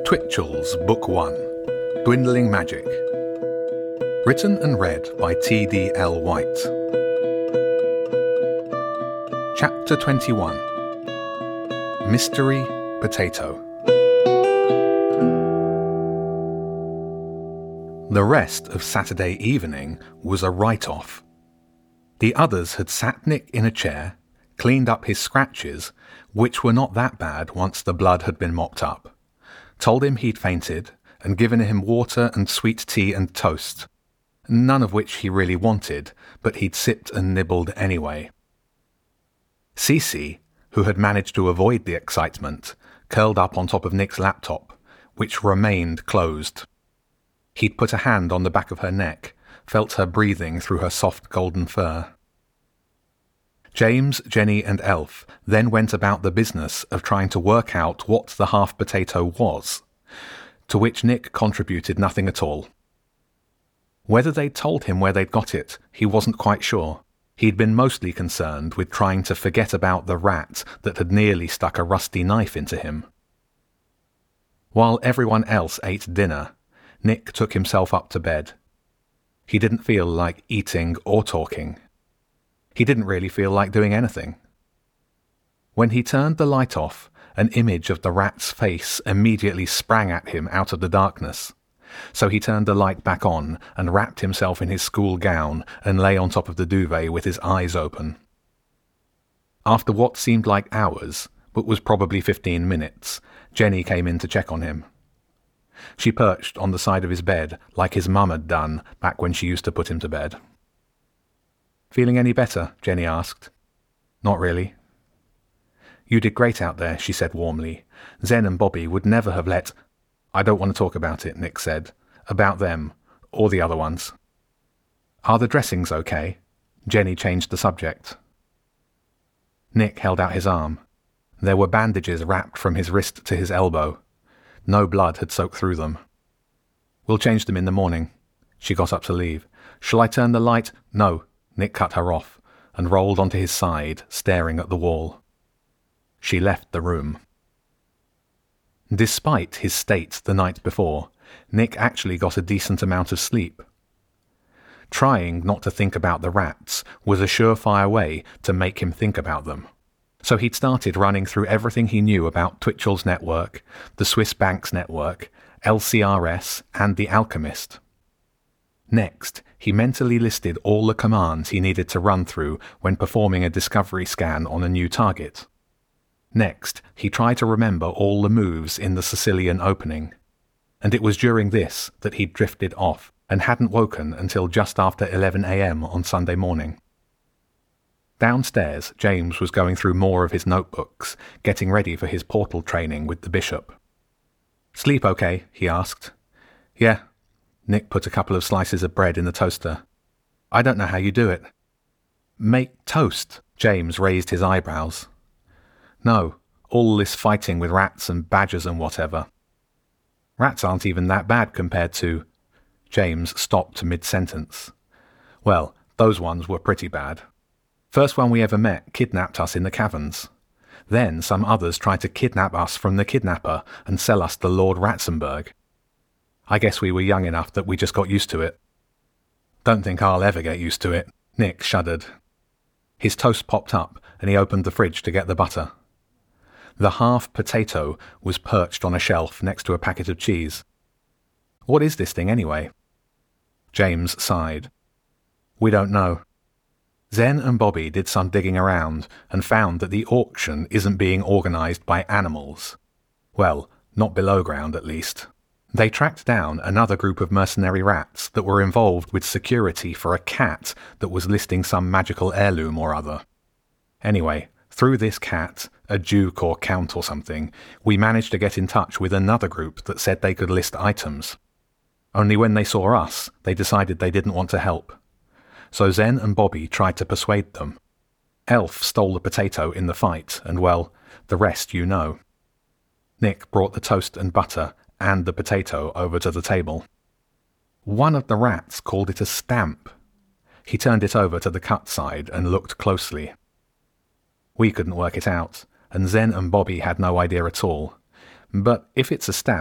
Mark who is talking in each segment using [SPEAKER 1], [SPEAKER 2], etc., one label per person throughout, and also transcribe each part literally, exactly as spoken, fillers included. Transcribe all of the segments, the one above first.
[SPEAKER 1] Twitchell's Book one, Dwindling Magic. Written and read by T D L White. Chapter twenty-one. Mystery Potato. The rest of Saturday evening was a write-off. The others had sat Nick in a chair, cleaned up his scratches, which were not that bad once the blood had been mopped up, told him he'd fainted, and given him water and sweet tea and toast, none of which he really wanted, but he'd sipped and nibbled anyway. Cece, who had managed to avoid the excitement, curled up on top of Nick's laptop, which remained closed. He'd put a hand on the back of her neck, felt her breathing through her soft golden fur. James, Jenny and Elf then went about the business of trying to work out what the half-potato was, to which Nick contributed nothing at all. Whether they'd told him where they'd got it, he wasn't quite sure. He'd been mostly concerned with trying to forget about the rat that had nearly stuck a rusty knife into him. While everyone else ate dinner, Nick took himself up to bed. He didn't feel like eating or talking. He didn't really feel like doing anything. When he turned the light off, an image of the rat's face immediately sprang at him out of the darkness. So he turned the light back on and wrapped himself in his school gown and lay on top of the duvet with his eyes open. After what seemed like hours, but was probably fifteen minutes, Jenny came in to check on him. She perched on the side of his bed like his mum had done back when she used to put him to bed. "Feeling any better?" Jenny asked. "Not really." "You did great out there," she said warmly. "Zen and Bobby would never have let—" "I don't want to talk about it," Nick said. "About them, or the other ones." "Are the dressings okay?" Jenny changed the subject. Nick held out his arm. There were bandages wrapped from his wrist to his elbow. No blood had soaked through them. "We'll change them in the morning." She got up to leave. "Shall I turn the light—" "No." Nick cut her off and rolled onto his side, staring at the wall. She left the room. Despite his state the night before, Nick actually got a decent amount of sleep. Trying not to think about the rats was a surefire way to make him think about them. So he'd started running through everything he knew about Twitchell's network, the Swiss Banks network, L C R S, and the Alchemist. Next, he mentally listed all the commands he needed to run through when performing a discovery scan on a new target. Next, he tried to remember all the moves in the Sicilian opening. And it was during this that he'd drifted off and hadn't woken until just after eleven a.m. on Sunday morning. Downstairs, James was going through more of his notebooks, getting ready for his portal training with the bishop. "Sleep okay?" he asked. "Yeah." Nick put a couple of slices of bread in the toaster. "I don't know how you do it." "Make toast?" James raised his eyebrows. "No, all this fighting with rats and badgers and whatever." "Rats aren't even that bad compared to—" James stopped mid-sentence. "Well, those ones were pretty bad. First one we ever met kidnapped us in the caverns. Then some others tried to kidnap us from the kidnapper and sell us to Lord Ratzenberg. I guess we were young enough that we just got used to it." "Don't think I'll ever get used to it," Nick shuddered. His toast popped up and he opened the fridge to get the butter. The half-potato was perched on a shelf next to a packet of cheese. "What is this thing anyway?" James sighed. "We don't know. Zen and Bobby did some digging around and found that the auction isn't being organised by animals. Well, not below ground at least. They tracked down another group of mercenary rats that were involved with security for a cat that was listing some magical heirloom or other. Anyway, through this cat, a duke or count or something, we managed to get in touch with another group that said they could list items. Only when they saw us, they decided they didn't want to help. So Zen and Bobby tried to persuade them. Elf stole the potato in the fight, and well, the rest you know." Nick brought the toast and butter and the potato over to the table. "One of the rats called it a stamp." He turned it over to the cut side and looked closely. We couldn't work it out, and Zen and Bobby had no idea at all. But if it's a stamp,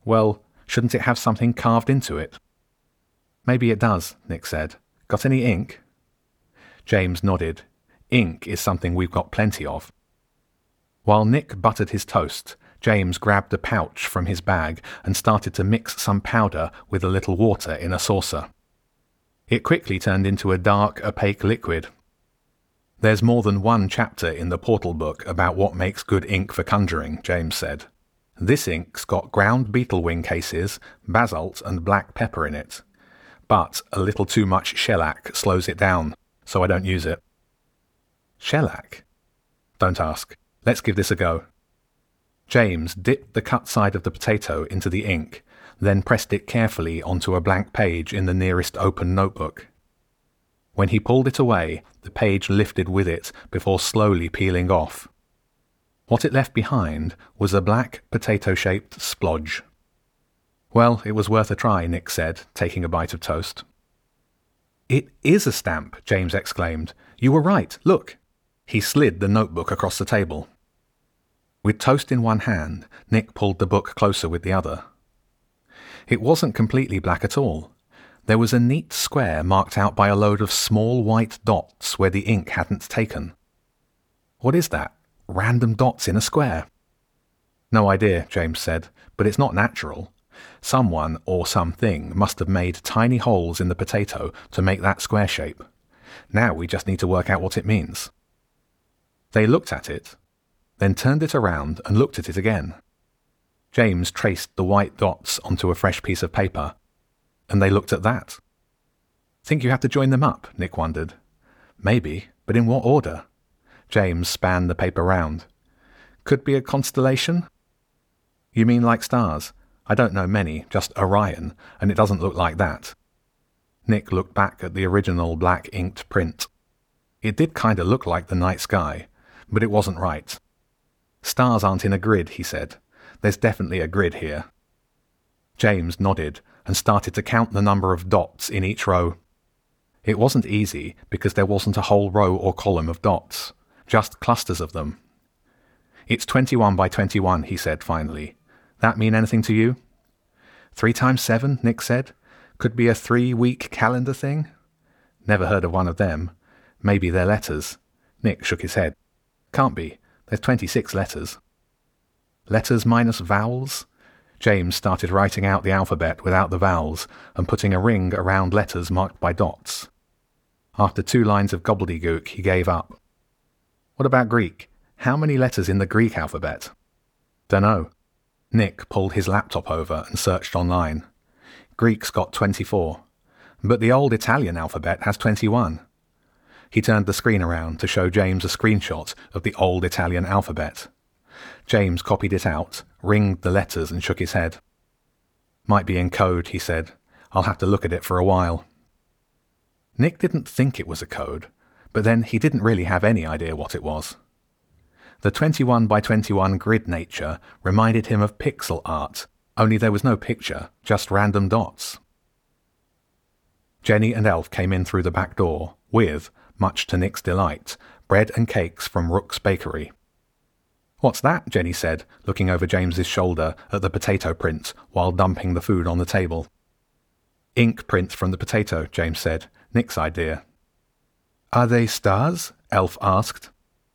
[SPEAKER 1] Well, shouldn't it have something carved into it? Maybe it does, Nick said. Got any ink? James nodded. Ink is something we've got plenty of. While Nick buttered his toast, James grabbed a pouch from his bag and started to mix some powder with a little water in a saucer. It quickly turned into a dark, opaque liquid. There's more than one chapter in the Portal book about what makes good ink for conjuring, James said. This ink's got ground beetle wing cases, basalt and black pepper in it. But a little too much shellac slows it down, so I don't use it. Shellac? Don't ask. Let's give this a go. James dipped the cut side of the potato into the ink, then pressed it carefully onto a blank page in the nearest open notebook. When he pulled it away, the page lifted with it before slowly peeling off. What it left behind was a black, potato-shaped splodge. Well, it was worth a try, Nick said, taking a bite of toast. It is a stamp, James exclaimed. You were right, look. He slid the notebook across the table. With toast in one hand, Nick pulled the book closer with the other. It wasn't completely black at all. There was a neat square marked out by a load of small white dots where the ink hadn't taken. What is that? Random dots in a square? No idea, James said, but it's not natural. Someone or something must have made tiny holes in the potato to make that square shape. Now we just need to work out what it means. They looked at it, then turned it around and looked at it again. James traced the white dots onto a fresh piece of paper, and they looked at that. Think you have to join them up, Nick wondered. Maybe, but in what order? James spanned the paper round. Could be a constellation? You mean like stars? I don't know many, just Orion, and it doesn't look like that. Nick looked back at the original black inked print. It did kind of look like the night sky, but it wasn't right. Stars aren't in a grid, he said. There's definitely a grid here. James nodded and started to count the number of dots in each row. It wasn't easy because there wasn't a whole row or column of dots, just clusters of them. It's twenty-one by twenty-one, he said finally. That mean anything to you? Three times seven, Nick said. Could be a three-week calendar thing? Never heard of one of them. Maybe they're letters. Nick shook his head. Can't be. There's twenty-six letters. Letters minus vowels? James started writing out the alphabet without the vowels and putting a ring around letters marked by dots. After two lines of gobbledygook, he gave up. What about Greek? How many letters in the Greek alphabet? Dunno. Nick pulled his laptop over and searched online. Greek's got twenty-four, but the old Italian alphabet has twenty-one. He turned the screen around to show James a screenshot of the old Italian alphabet. James copied it out, ringed the letters and shook his head. Might be in code, he said. I'll have to look at it for a while. Nick didn't think it was a code, but then he didn't really have any idea what it was. The twenty-one by twenty-one grid nature reminded him of pixel art, only there was no picture, just random dots. Jenny and Elf came in through the back door with, much to Nick's delight, bread and cakes from Rook's Bakery. What's that? Jenny said, looking over James's shoulder at the potato print while dumping the food on the table. Ink print from the potato, James said. Nick's idea. Are they stars? Elf asked.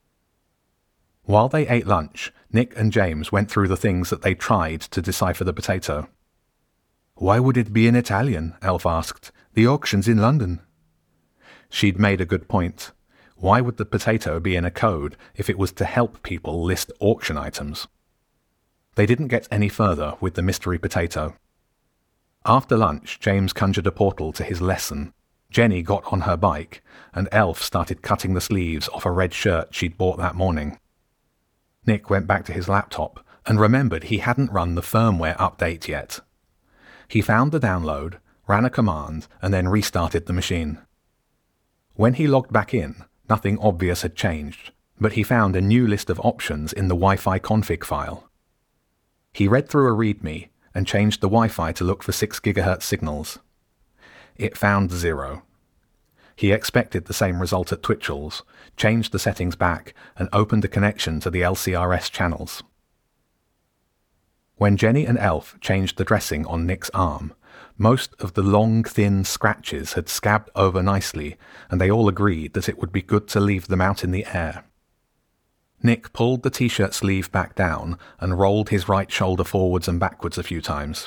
[SPEAKER 1] While they ate lunch, Nick and James went through the things that they tried to decipher the potato. Why would it be in Italian? Elf asked. The auction's in London. She'd made a good point. Why would the potato be in a code if it was to help people list auction items? They didn't get any further with the mystery potato. After lunch, James conjured a portal to his lesson. Jenny got on her bike, and Elf started cutting the sleeves off a red shirt she'd bought that morning. Nick went back to his laptop and remembered he hadn't run the firmware update yet. He found the download, ran a command, and then restarted the machine. When he logged back in, nothing obvious had changed, but he found a new list of options in the Wi-Fi config file. He read through a README and changed the Wi-Fi to look for six gigahertz signals. It found zero. He expected the same result at Twitchell's, changed the settings back, and opened a connection to the L C R S channels. When Jenny and Elf changed the dressing on Nick's arm, most of the long, thin scratches had scabbed over nicely, and they all agreed that it would be good to leave them out in the air. Nick pulled the t-shirt sleeve back down and rolled his right shoulder forwards and backwards a few times.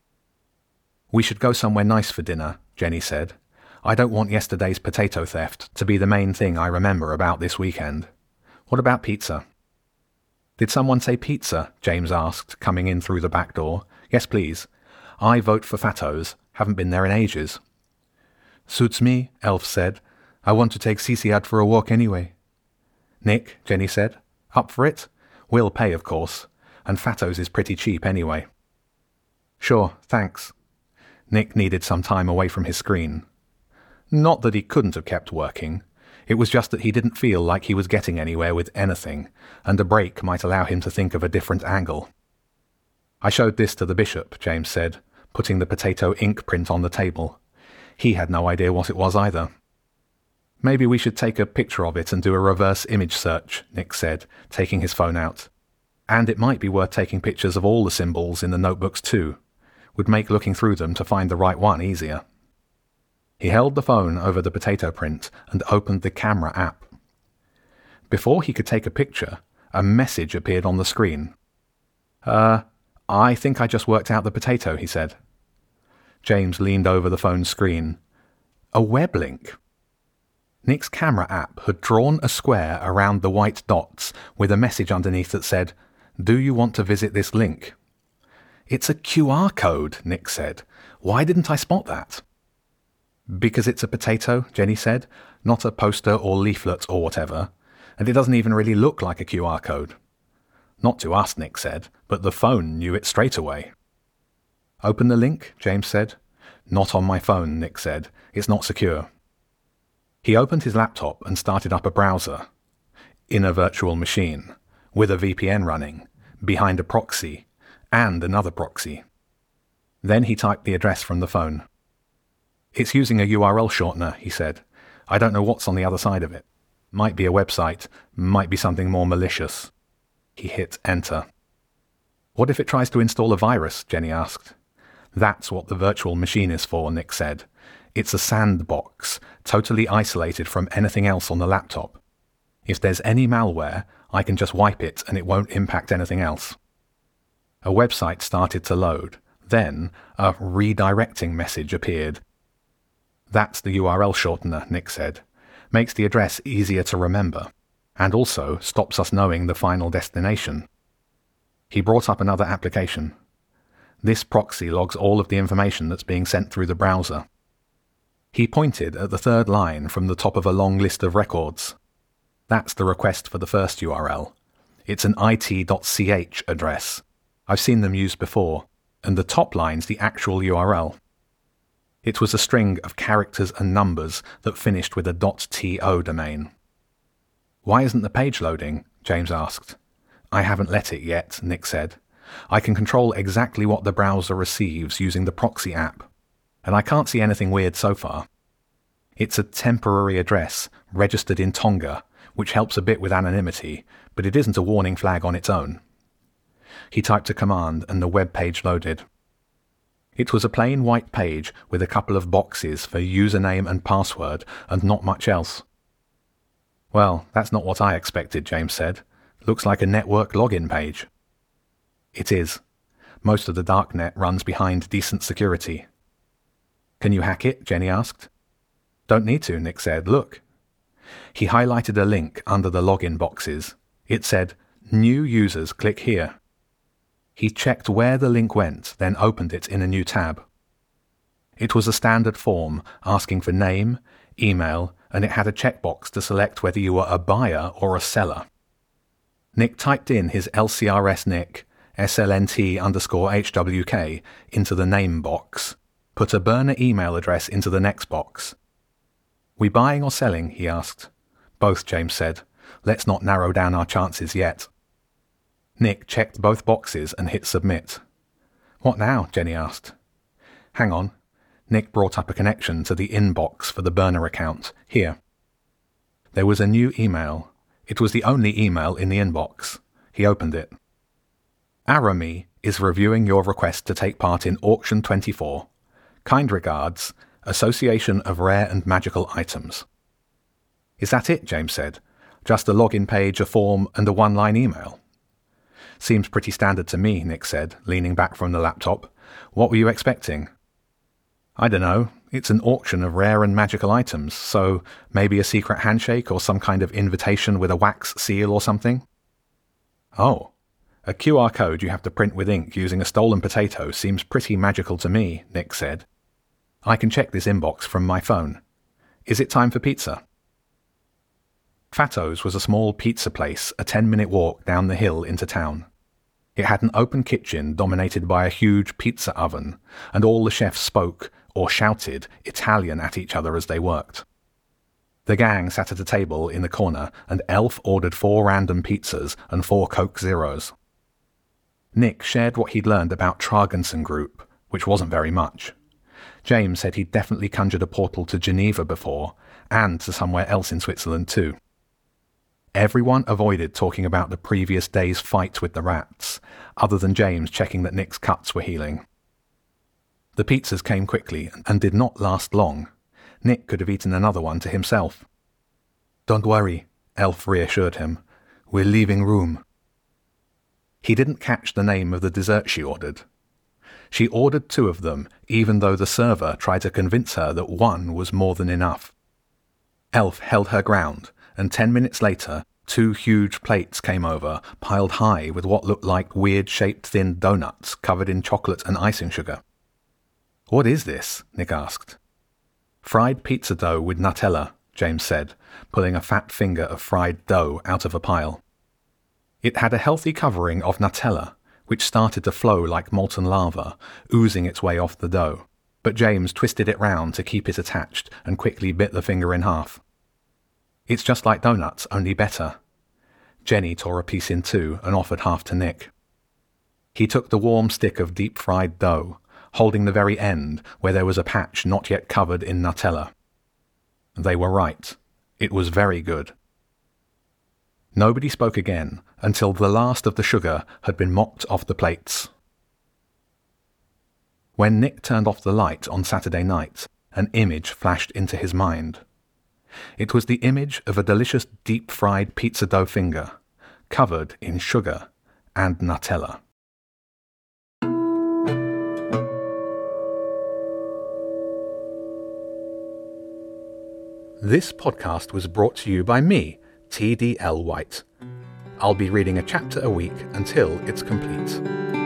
[SPEAKER 1] "We should go somewhere nice for dinner," Jenny said. "I don't want yesterday's potato theft to be the main thing I remember about this weekend. What about pizza?" "Did someone say pizza?" James asked, coming in through the back door. "Yes, please. I vote for Fatto's. Haven't been there in ages." "Suits me," Elf said. "I want to take Cece out for a walk anyway." "Nick," Jenny said. "Up for it? We'll pay, of course, and Fatto's is pretty cheap anyway." "Sure, thanks." Nick needed some time away from his screen. Not that he couldn't have kept working. It was just that he didn't feel like he was getting anywhere with anything, and a break might allow him to think of a different angle. "I showed this to the bishop," James said, putting the potato ink print on the table. He had no idea what it was either. "Maybe we should take a picture of it and do a reverse image search," Nick said, taking his phone out. "And it might be worth taking pictures of all the symbols in the notebooks too. Would make looking through them to find the right one easier." He held the phone over the potato print and opened the camera app. Before he could take a picture, a message appeared on the screen. Uh, I think I just worked out the potato," he said. James leaned over the phone screen. A web link. Nick's camera app had drawn a square around the white dots with a message underneath that said, "Do you want to visit this link?" "It's a Q R code," Nick said. "Why didn't I spot that?" "Because it's a potato," Jenny said, "not a poster or leaflet or whatever, and it doesn't even really look like a Q R code." "Not to us," Nick said, "but the phone knew it straight away." "Open the link," James said. "Not on my phone," Nick said. "It's not secure." He opened his laptop and started up a browser. In a virtual machine, with a V P N running, behind a proxy, and another proxy. Then he typed the address from the phone. "It's using a U R L shortener," he said. "I don't know what's on the other side of it. Might be a website, might be something more malicious." He hit enter. "What if it tries to install a virus?" Jenny asked. "That's what the virtual machine is for," Nick said. "It's a sandbox, totally isolated from anything else on the laptop. If there's any malware, I can just wipe it and it won't impact anything else." A website started to load. Then a redirecting message appeared. "That's the U R L shortener," Nick said. "Makes the address easier to remember, and also stops us knowing the final destination." He brought up another application. "This proxy logs all of the information that's being sent through the browser." He pointed at the third line from the top of a long list of records. "That's the request for the first U R L. It's an I T dot C H address. I've seen them used before, and the top line's the actual U R L." It was a string of characters and numbers that finished with a .to domain. "Why isn't the page loading?" James asked. "I haven't let it yet," Nick said. "I can control exactly what the browser receives using the proxy app, and I can't see anything weird so far. It's a temporary address registered in Tonga, which helps a bit with anonymity, but it isn't a warning flag on its own." He typed a command and the web page loaded. It was a plain white page with a couple of boxes for username and password and not much else. "Well, that's not what I expected," James said. "Looks like a network login page." "It is. Most of the darknet runs behind decent security." "Can you hack it?" Jenny asked. "Don't need to," Nick said. "Look." He highlighted a link under the login boxes. It said, "New users, click here." He checked where the link went, then opened it in a new tab. It was a standard form asking for name, email, and it had a checkbox to select whether you were a buyer or a seller. Nick typed in his L C R S nick, S L N T underscore H W K, into the name box, put a burner email address into the next box. "We buying or selling?" he asked. "Both," James said. "Let's not narrow down our chances yet." Nick checked both boxes and hit submit. "What now?" Jenny asked. "Hang on." Nick brought up a connection to the inbox for the burner account. "Here." There was a new email. It was the only email in the inbox. He opened it. "Arami, is reviewing your request to take part in Auction twenty-four. Kind regards, Association of Rare and Magical Items. Is that it? James said. Just a login page, a form, and a one-line email. Seems pretty standard to me, Nick said, leaning back from the laptop. What were you expecting? I don't know. It's an auction of rare and magical items, so maybe a secret handshake or some kind of invitation with a wax seal or something? Oh. A Q R code you have to print with ink using a stolen potato seems pretty magical to me, Nick said. I can check this inbox from my phone. Is it time for pizza? Fatto's was a small pizza place a ten-minute walk down the hill into town. It had an open kitchen dominated by a huge pizza oven, and all the chefs spoke, or shouted, Italian at each other as they worked. The gang sat at a table in the corner, and Elf ordered four random pizzas and four Coke Zeros. Nick shared what he'd learned about Tragensen Group, which wasn't very much. James said he'd definitely conjured a portal to Geneva before, and to somewhere else in Switzerland too. Everyone avoided talking about the previous day's fight with the rats, other than James checking that Nick's cuts were healing. The pizzas came quickly and did not last long. Nick could have eaten another one to himself. Don't worry, Elf reassured him. We're leaving room. He didn't catch the name of the dessert she ordered. She ordered two of them, even though the server tried to convince her that one was more than enough. Elf held her ground, and ten minutes later, two huge plates came over, piled high with what looked like weird-shaped thin donuts covered in chocolate and icing sugar. What is this? Nick asked. Fried pizza dough with Nutella, James said, pulling a fat finger of fried dough out of a pile. It had a healthy covering of Nutella, which started to flow like molten lava, oozing its way off the dough, but James twisted it round to keep it attached and quickly bit the finger in half. It's just like donuts, only better. Jenny tore a piece in two and offered half to Nick. He took the warm stick of deep-fried dough, holding the very end where there was a patch not yet covered in Nutella. They were right. It was very good. Nobody spoke again until the last of the sugar had been mopped off the plates. When Nick turned off the light on Saturday night, an image flashed into his mind. It was the image of a delicious deep-fried pizza dough finger, covered in sugar and Nutella. This podcast was brought to you by me, T D L White. I'll be reading a chapter a week until it's complete.